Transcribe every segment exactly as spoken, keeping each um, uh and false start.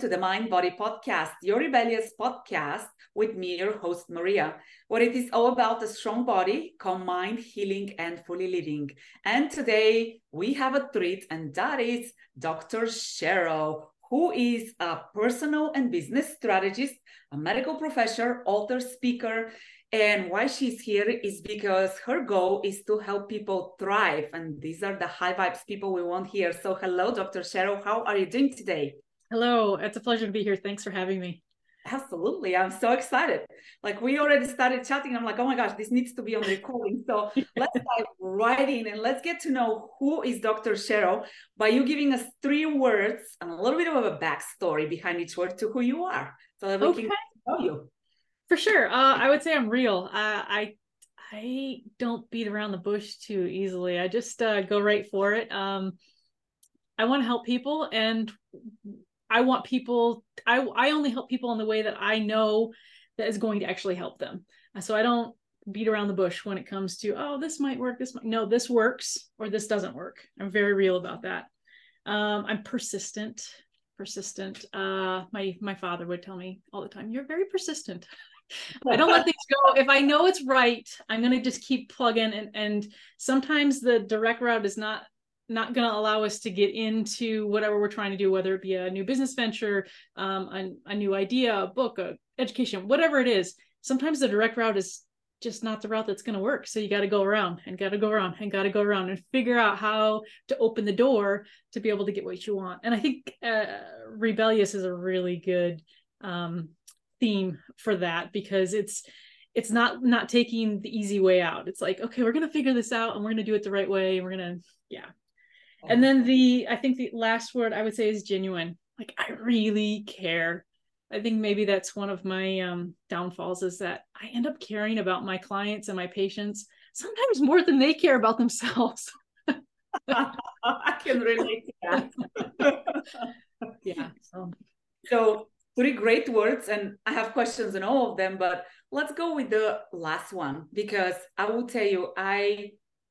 to the Mind Body Podcast, your rebellious podcast with me, your host, Maria, where it is all about a strong body, calm mind, healing, and fully living. And today we have a treat, and that is Doctor Cheryl, who is a personal and business strategist, a medical professor, author, speaker. And why she's here is because her goal is to help people thrive. And these are the high vibes people we want here. So hello, Doctor Cheryl. How are you doing today? Hello. It's a pleasure to be here. Thanks for having me. Absolutely. I'm so excited. Like we already started chatting. I'm like, oh my gosh, this needs to be on recording. So let's dive right in and let's get to know who is Doctor Cheryl by you giving us three words and a little bit of a backstory behind each word to who you are so that we Okay. can know you. For sure. Uh, I would say I'm real. Uh, I I don't beat around the bush too easily. I just uh, go right for it. Um, I want to help people, and I want people. I I only help people in the way that I know that is going to actually help them. So I don't beat around the bush when it comes to, oh, this might work. This might no, this works or this doesn't work. I'm very real about that. Um, I'm persistent. Persistent. Uh, my my father would tell me all the time, "You're very persistent." I don't let things go. If I know it's right, I'm going to just keep plugging. And, and sometimes the direct route is not, not going to allow us to get into whatever we're trying to do, whether it be a new business venture, um, a, a new idea, a book, a education, whatever it is. Sometimes the direct route is just not the route that's going to work. So you got to go around and got to go around and got to go around and figure out how to open the door to be able to get what you want. And I think uh, rebellious is a really good um, theme for that, because it's it's not not taking the easy way out. It's like, okay, we're gonna figure this out and we're gonna do it the right way. We're gonna yeah. And then the I think the last word I would say is genuine. Like, I really care. I think maybe that's one of my um downfalls, is that I end up caring about my clients and my patients sometimes more than they care about themselves. I can relate to that. Yeah. So so three great words, and I have questions on all of them, but let's go with the last one, because I will tell you, I,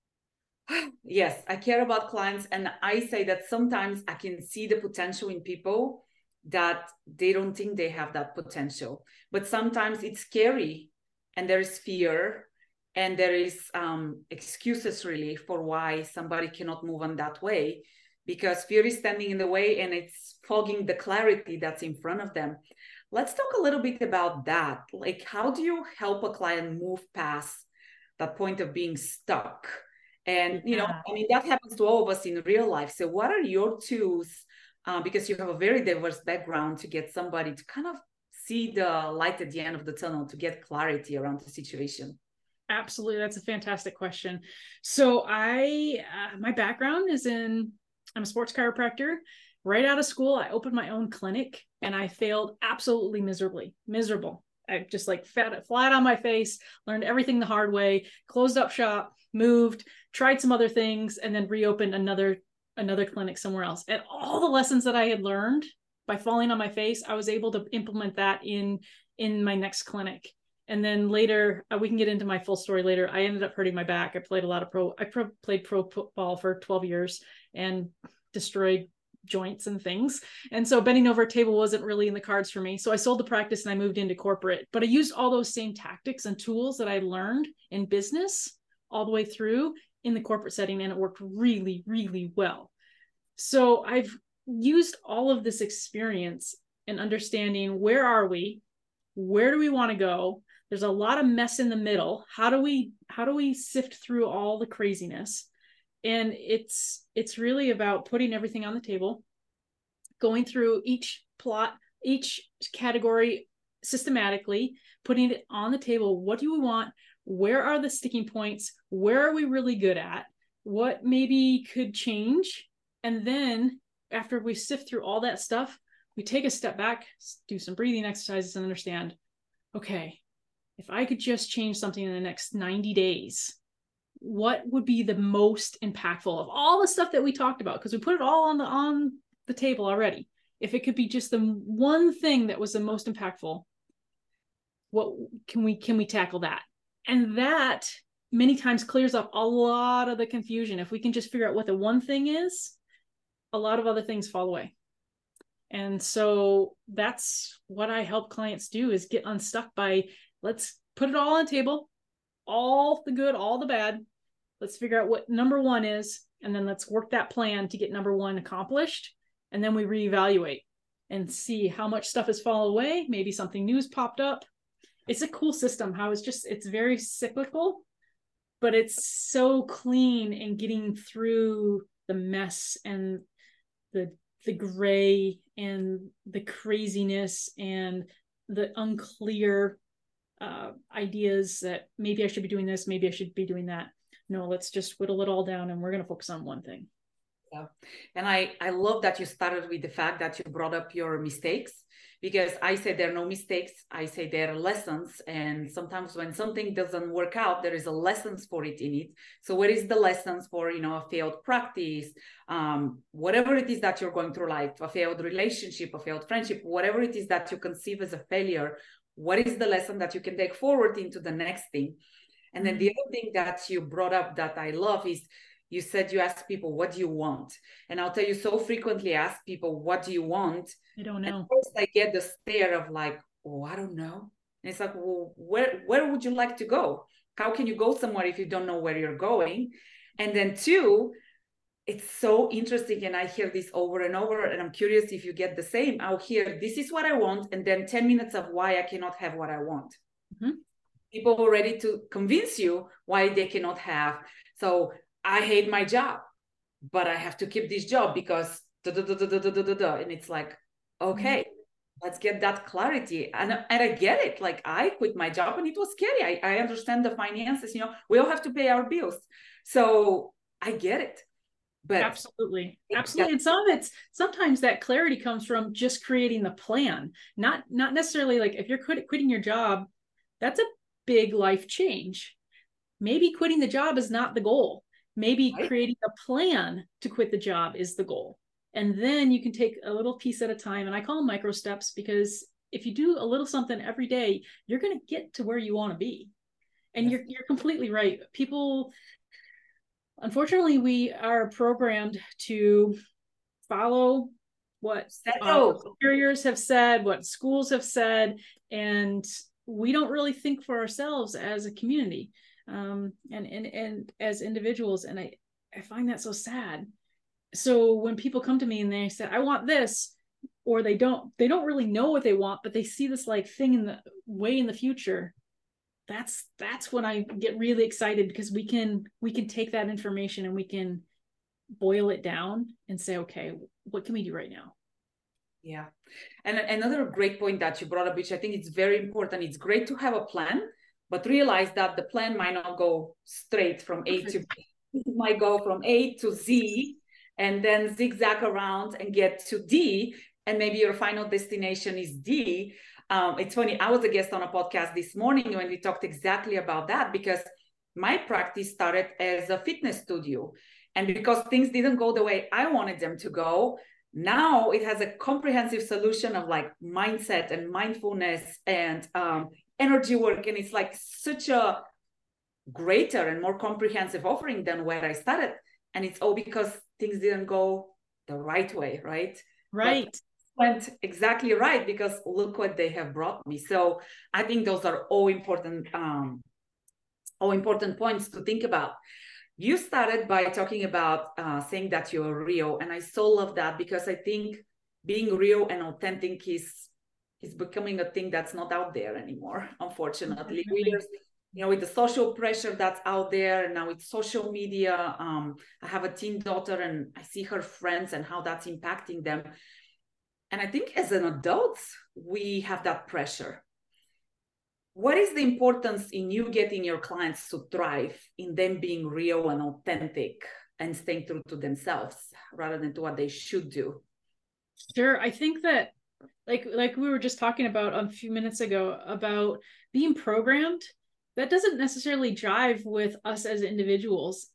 yes, I care about clients, and I say that sometimes I can see the potential in people that they don't think they have that potential, but sometimes it's scary, and there is fear, and there is um, excuses really for why somebody cannot move on that way, because fear is standing in the way and it's fogging the clarity that's in front of them. Let's talk a little bit about that. Like, how do you help a client move past that point of being stuck? And, you know, I mean, that happens to all of us in real life. So what are your tools? Uh, because you have a very diverse background, to get somebody to kind of see the light at the end of the tunnel, to get clarity around the situation. Absolutely. That's a fantastic question. So I, uh, my background is in, I'm a sports chiropractor. Right out of school, I opened my own clinic and I failed absolutely miserably, miserable. I just like fat, flat on my face, learned everything the hard way, closed up shop, moved, tried some other things, and then reopened another, another clinic somewhere else. And all the lessons that I had learned by falling on my face, I was able to implement that in, in my next clinic. And then later, uh, we can get into my full story later. I ended up hurting my back. I played a lot of pro, I pro, played pro football for twelve years and destroyed joints and things. And so bending over a table wasn't really in the cards for me. So I sold the practice and I moved into corporate, but I used all those same tactics and tools that I learned in business all the way through in the corporate setting. And it worked really, really well. So I've used all of this experience in understanding, where are we? Where do we want to go? There's a lot of mess in the middle. How do we, how do we sift through all the craziness? And it's, it's really about putting everything on the table, going through each plot, each category systematically, putting it on the table. What do we want? Where are the sticking points? Where are we really good at? What maybe could change? And then after we sift through all that stuff, we take a step back, do some breathing exercises, and understand, okay, if I could just change something in the next ninety days, what would be the most impactful of all the stuff that we talked about? Because we put it all on the on the table already. If it could be just the one thing that was the most impactful, what can we can we tackle that? And that many times clears up a lot of the confusion. If we can just figure out what the one thing is, a lot of other things fall away. And so that's what I help clients do, is get unstuck by, let's put it all on the table, all the good, all the bad. Let's figure out what number one is, and then let's work that plan to get number one accomplished. And then we reevaluate and see how much stuff has fallen away. Maybe something new's popped up. It's a cool system, how it's just, it's very cyclical, but it's so clean in getting through the mess and the the gray and the craziness and the unclear uh, ideas that maybe I should be doing this, maybe I should be doing that. No, let's just whittle it all down and we're going to focus on one thing. Yeah. And I, I love that you started with the fact that you brought up your mistakes, because I say there are no mistakes. I say there are lessons. And sometimes when something doesn't work out, there is a lessons for it in it. So what is the lessons for, you know, a failed practice, um, whatever it is that you're going through life, a failed relationship, a failed friendship, whatever it is that you conceive as a failure, what is the lesson that you can take forward into the next thing? And then the other thing that you brought up that I love is, you said you ask people, what do you want? And I'll tell you, so frequently ask people, what do you want? I don't know. And first I get the stare of like, oh, I don't know. And it's like, well, where, where would you like to go? How can you go somewhere if you don't know where you're going? And then two, it's so interesting. And I hear this over and over, and I'm curious if you get the same. I'll hear, this is what I want. And then ten minutes of why I cannot have what I want. Mm-hmm. People are ready to convince you why they cannot have. So I hate my job, but I have to keep this job because da, da, da, da, da, da, da, da. And it's like, okay, mm-hmm. let's get that clarity. And, and I get it. Like, I quit my job and it was scary. I, I understand the finances, you know, we all have to pay our bills. So I get it. But absolutely. Absolutely. And some of it's, sometimes that clarity comes from just creating the plan, not, not necessarily like if you're quit, quitting your job, that's a big life change. Maybe quitting the job is not the goal. Maybe right. creating a plan to quit the job is the goal. And then you can take a little piece at a time. And I call them micro steps, because if you do a little something every day, you're going to get to where you want to be. And yes. you're, you're completely right. People, unfortunately, we are programmed to follow what uh, superiors have said, what schools have said, and we don't really think for ourselves as a community. Um, and, and, and as individuals. And I, I find that so sad. So when people come to me and they say, I want this, or they don't, they don't really know what they want, but they see this like thing in the way in the future. That's, that's when I get really excited, because we can, we can take that information and we can boil it down and say, okay, what can we do right now? Yeah. And another great point that you brought up, which I think is very important. It's great to have a plan, but realize that the plan might not go straight from A to B. It might go from A to Z and then zigzag around and get to D. And maybe your final destination is D. Um, it's funny, I was a guest on a podcast this morning when we talked exactly about that, because my practice started as a fitness studio. And because things didn't go the way I wanted them to go, now it has a comprehensive solution of like mindset and mindfulness and um, energy work. And it's like such a greater and more comprehensive offering than where I started. And it's all because things didn't go the right way, right? Right. But went exactly right, because look what they have brought me. So I think those are all important, um, all important points to think about. You started by talking about uh, saying that you're real. And I so love that, because I think being real and authentic is, is becoming a thing that's not out there anymore, unfortunately. We are, you know, with the social pressure that's out there, and now with social media, um, I have a teen daughter and I see her friends and how that's impacting them. And I think as an adult, we have that pressure. What is the importance in you getting your clients to thrive, in them being real and authentic and staying true to themselves rather than to what they should do? Sure. I think that like, like we were just talking about a few minutes ago about being programmed, that doesn't necessarily jive with us as individuals.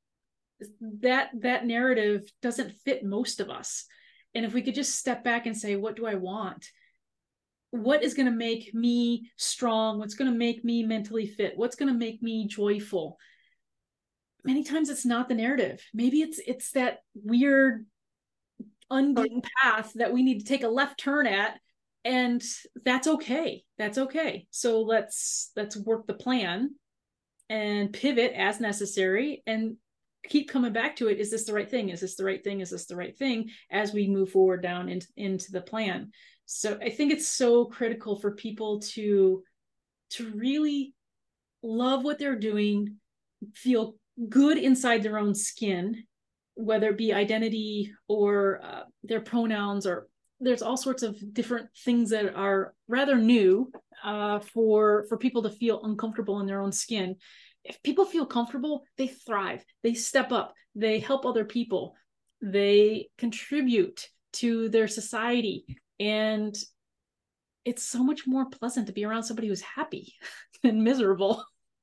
That, that narrative doesn't fit most of us. And if we could just step back and say, what do I want? What is going to make me strong? What's going to make me mentally fit? What's going to make me joyful? Many times it's not the narrative. Maybe it's, it's that weird unbeaten path that we need to take a left turn at, and that's okay. That's okay. So let's let's work the plan and pivot as necessary and keep coming back to it. Is this the right thing? Is this the right thing? Is this the right thing? As we move forward down into, into the plan. So I think it's so critical for people to, to really love what they're doing, feel good inside their own skin, whether it be identity or uh, their pronouns, or there's all sorts of different things that are rather new uh, for, for people to feel uncomfortable in their own skin. If people feel comfortable, they thrive, they step up, they help other people, they contribute to their society. And it's so much more pleasant to be around somebody who's happy than miserable.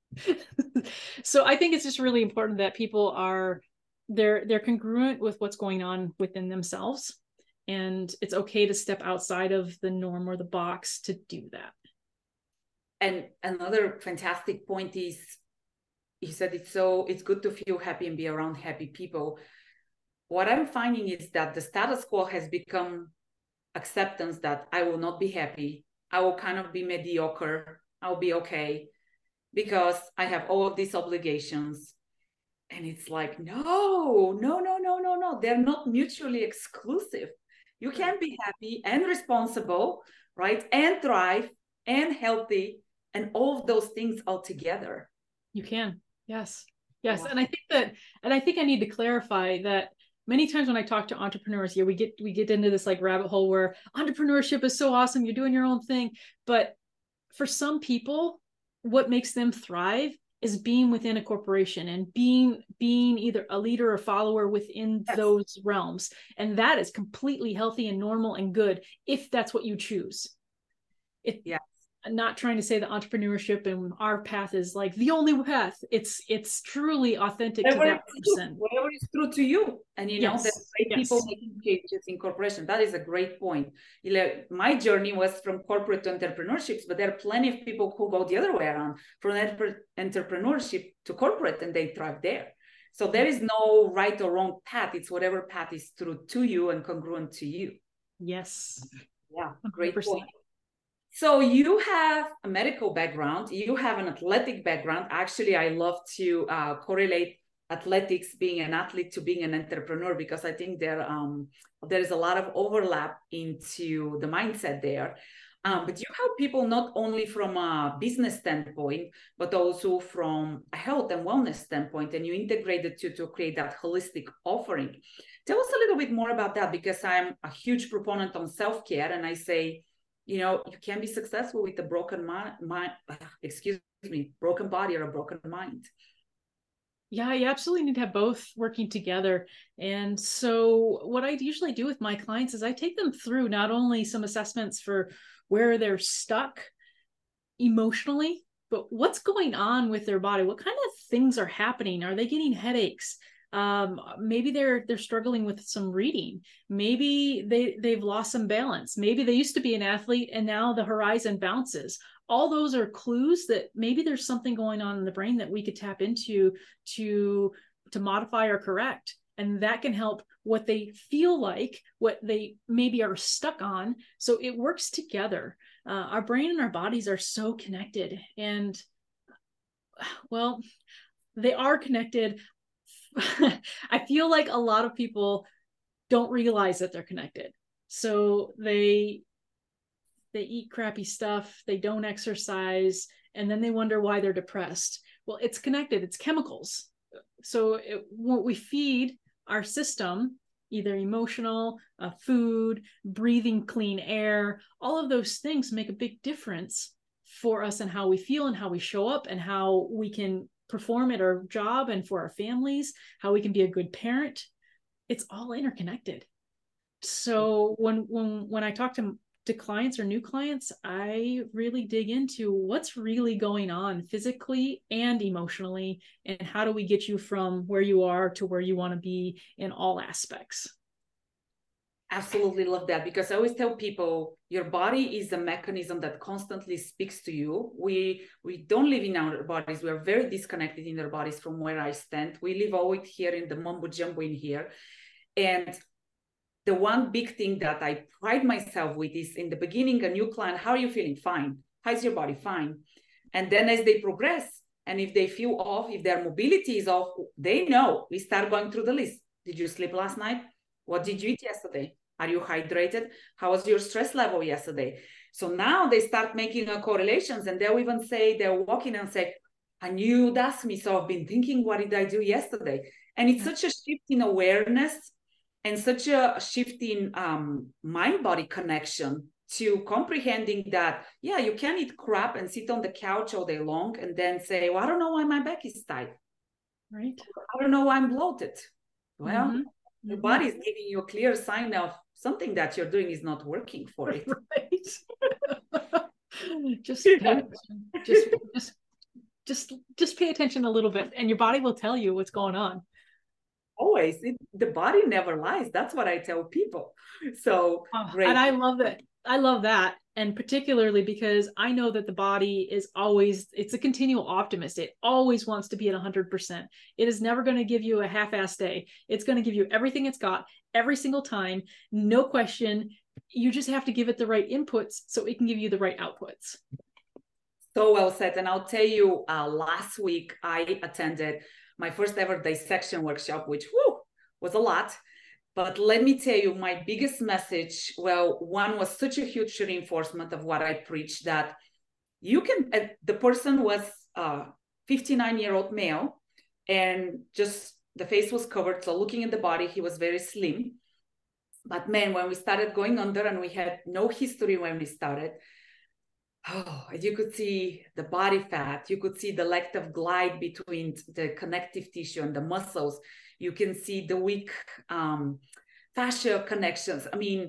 So I think it's just really important that people are, they're, they're congruent with what's going on within themselves. And it's okay to step outside of the norm or the box to do that. And another fantastic point is, you said it's so, it's good to feel happy and be around happy people. What I'm finding is that the status quo has become acceptance that I will not be happy. I will kind of be mediocre. I'll be okay because I have all of these obligations. And it's like, no, no, no, no, no, no. They're not mutually exclusive. You can be happy and responsible, right? And thrive and healthy and all of those things all together. You can. Yes. Yes. Yeah. And I think that, and I think I need to clarify that many times when I talk to entrepreneurs, yeah, we get, we get into this like rabbit hole where entrepreneurship is so awesome. You're doing your own thing. But for some people, what makes them thrive is being within a corporation and being, being either a leader or follower within yes. those realms. And that is completely healthy and normal and good if that's what you choose. It, yeah. Not trying to say that entrepreneurship and our path is like the only path. It's it's truly authentic whatever to that person. True, whatever is true to you. And you know, yes. there's great yes. people making changes in corporation. That is a great point. You know, my journey was from corporate to entrepreneurships, but there are plenty of people who go the other way around, from entrepreneurship to corporate, and they thrive there. So there is no right or wrong path. It's whatever path is true to you and congruent to you. Yes. Yeah, great point. So you have a medical background, you have an athletic background. Actually, I love to uh, correlate athletics, being an athlete, to being an entrepreneur, because I think there, um, there is a lot of overlap into the mindset there. Um, but you help people not only from a business standpoint, but also from a health and wellness standpoint, and you integrate the two to create that holistic offering. Tell us a little bit more about that, because I'm a huge proponent on self-care, and I say, you know, you can be successful with a broken mind, mind, excuse me, broken body or a broken mind. Yeah, you absolutely need to have both working together. And so what I usually do with my clients is I take them through not only some assessments for where they're stuck emotionally, but what's going on with their body. What kind of things are happening? Are they getting headaches? Um, maybe they're they're struggling with some reading. Maybe they they've lost some balance. Maybe they used to be an athlete and now the horizon bounces. All those are clues that maybe there's something going on in the brain that we could tap into to to modify or correct. And that can help what they feel like, what they maybe are stuck on. So it works together. Uh, our brain and our bodies are so connected, and well, they are connected. I feel like a lot of people don't realize that they're connected. So they they eat crappy stuff, they don't exercise, and then they wonder why they're depressed. Well, it's connected, it's chemicals. So it, what we feed our system, either emotional, uh, food, breathing clean air, all of those things make a big difference for us and how we feel and how we show up and how we can perform at our job and for our families, how we can be a good parent. It's all interconnected. So when when when I talk to to clients or new clients, I really dig into what's really going on physically and emotionally, and how do we get you from where you are to where you want to be in all aspects. Absolutely love that, because I always tell people your body is a mechanism that constantly speaks to you. We we don't live in our bodies. We are very disconnected in our bodies from where I stand. We live all here in the mumbo jumbo in here. And the one big thing that I pride myself with is in the beginning, a new client, how are you feeling? Fine. How's your body? Fine. And then as they progress, and if they feel off, if their mobility is off, they know. We start going through the list. Did you sleep last night? What did you eat yesterday? Are you hydrated? How was your stress level yesterday? So now they start making uh, correlations, and they'll even say, they'll walk in and say, I knew you'd ask me, so I've been thinking, what did I do yesterday? And it's such a shift in awareness and such a shift in um, mind-body connection to comprehending that, yeah, you can eat crap and sit on the couch all day long and then say, well, I don't know why my back is tight. Right. I don't know why I'm bloated. Well, mm-hmm. your body is giving you a clear sign of something that you're doing is not working for it. Right. just, pay attention. just, just, just, just pay attention a little bit, and your body will tell you what's going on. Always. It, the body never lies. That's what I tell people. So oh, great. And I love that. I love that. And particularly because I know that the body is always, it's a continual optimist. It always wants to be at one hundred percent. It is never going to give you a half-assed day. It's going to give you everything it's got every single time. No question. You just have to give it the right inputs so it can give you the right outputs. So well said. And I'll tell you, uh, last week I attended my first ever dissection workshop, which whew, was a lot. But let me tell you, my biggest message, well, one was such a huge reinforcement of what I preach, that you can, uh, the person was a fifty-nine-year-old male, and just the face was covered. So looking at the body, he was very slim. But man, when we started going under, and we had no history when we started, oh, you could see the body fat. You could see the lack of glide between the connective tissue and the muscles. You can see the weak um, fascia connections. I mean,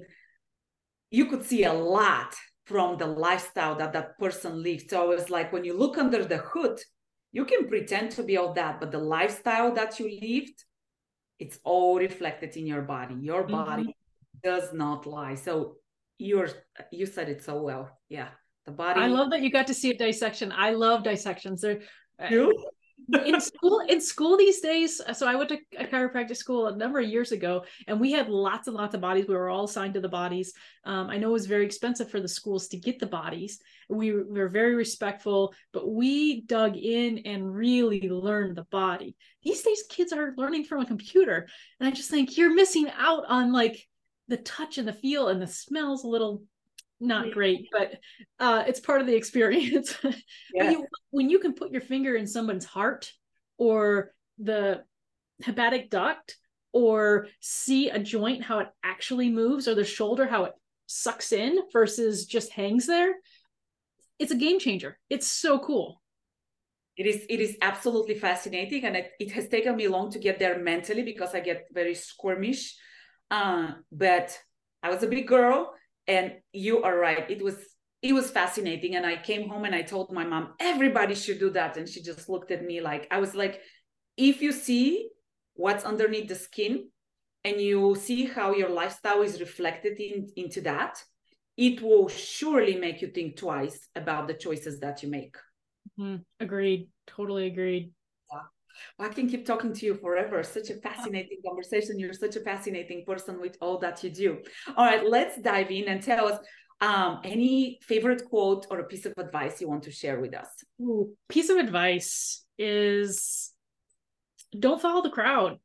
you could see a lot from the lifestyle that that person lived. So it's like, when you look under the hood, you can pretend to be all that, but the lifestyle that you lived, it's all reflected in your body. Your body mm-hmm. does not lie. So you're, you said it so well. Yeah. The body. I love that you got to see a dissection. I love dissections. They're you? in school in school these days. So I went to a chiropractic school a number of years ago, and we had lots and lots of bodies. We were all assigned to the bodies. Um, I know it was very expensive for the schools to get the bodies. We, we were very respectful, but we dug in and really learned the body. These days, kids are learning from a computer, and I just think you're missing out on like the touch and the feel and the smells a little. Not great, but uh, it's part of the experience. Yeah. But you, when you can put your finger in someone's heart or the hepatic duct, or see a joint, how it actually moves, or the shoulder, how it sucks in versus just hangs there, it's a game changer. It's so cool. It is, it is absolutely fascinating. And it, it has taken me long to get there mentally, because I get very squirmish. Uh, but I was a big girl. And you are right. It was it was fascinating. And I came home and I told my mom, everybody should do that. And she just looked at me like, I was like, if you see what's underneath the skin and you see how your lifestyle is reflected in, into that, it will surely make you think twice about the choices that you make. Mm-hmm. Agreed. Totally agreed. Yeah. Well, I can keep talking to you forever. Such a fascinating conversation. You're such a fascinating person with all that you do. All right, let's dive in and tell us um, any favorite quote or a piece of advice you want to share with us. Ooh, piece of advice is don't follow the crowd.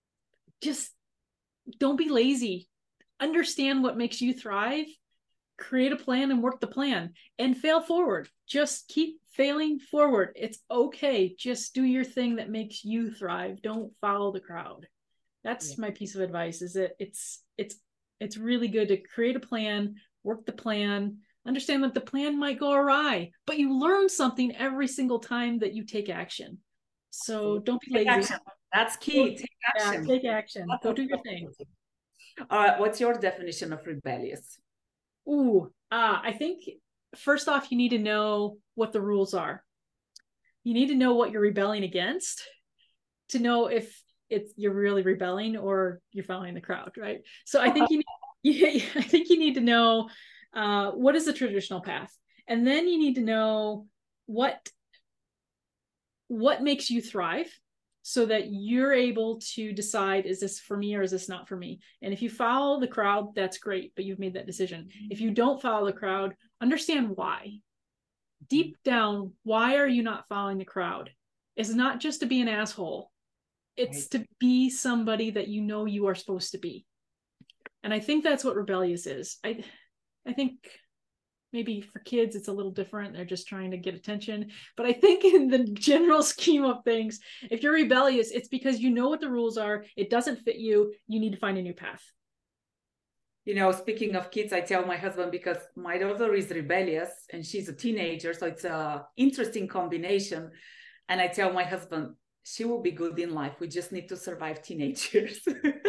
Just don't be lazy. Understand what makes you thrive. Create a plan and work the plan, and fail forward. Just keep failing forward. It's okay. Just do your thing that makes you thrive. Don't follow the crowd. That's yeah. my piece of advice, is that it's it's it's really good to create a plan, work the plan, understand that the plan might go awry, but you learn something every single time that you take action. So don't be lazy. Action. That's key. Take action. Yeah, take action. Go do your thing. All right. What's your definition of rebellious? Ooh, uh, I think first off, you need to know what the rules are. You need to know what you're rebelling against to know if it's you're really rebelling or you're following the crowd, right? So I think you need, you, I think you need to know uh, what is the traditional path, and then you need to know what what makes you thrive, so that you're able to decide, is this for me or is this not for me? And if you follow the crowd, that's great, but you've made that decision. If you don't follow the crowd, understand why. Deep down, why are you not following the crowd? It's not just to be an asshole. It's right. to be somebody that you know you are supposed to be. And I think that's what rebellious is. I, I think maybe for kids, it's a little different. They're just trying to get attention. But I think in the general scheme of things, if you're rebellious, it's because you know what the rules are. It doesn't fit you. You need to find a new path. You know, speaking of kids, I tell my husband, because my daughter is rebellious and she's a teenager. So it's an interesting combination. And I tell my husband, she will be good in life. We just need to survive teenagers.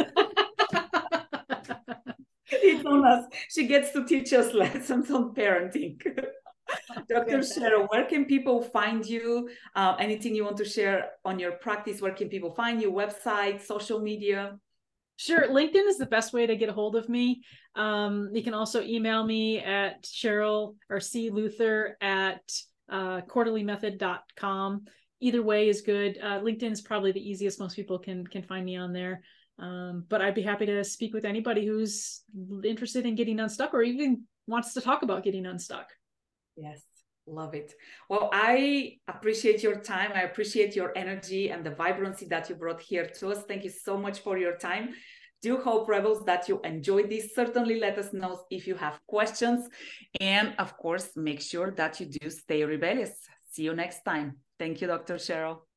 It's on us. She gets to teach us lessons on parenting. Doctor Cheryl, where can people find you? Uh, anything you want to share on your practice? Where can people find you? Website, social media? Sure. LinkedIn is the best way to get a hold of me. Um, you can also email me at Cheryl or C Luther at uh, quarterly method dot com. Either way is good. Uh, LinkedIn is probably the easiest. Most people can can find me on there. Um, but I'd be happy to speak with anybody who's interested in getting unstuck or even wants to talk about getting unstuck. Yes, love it. Well, I appreciate your time. I appreciate your energy and the vibrancy that you brought here to us. Thank you so much for your time. Do hope, Rebels, that you enjoyed this. Certainly let us know if you have questions. And of course, make sure that you do stay rebellious. See you next time. Thank you, Doctor Cheryl.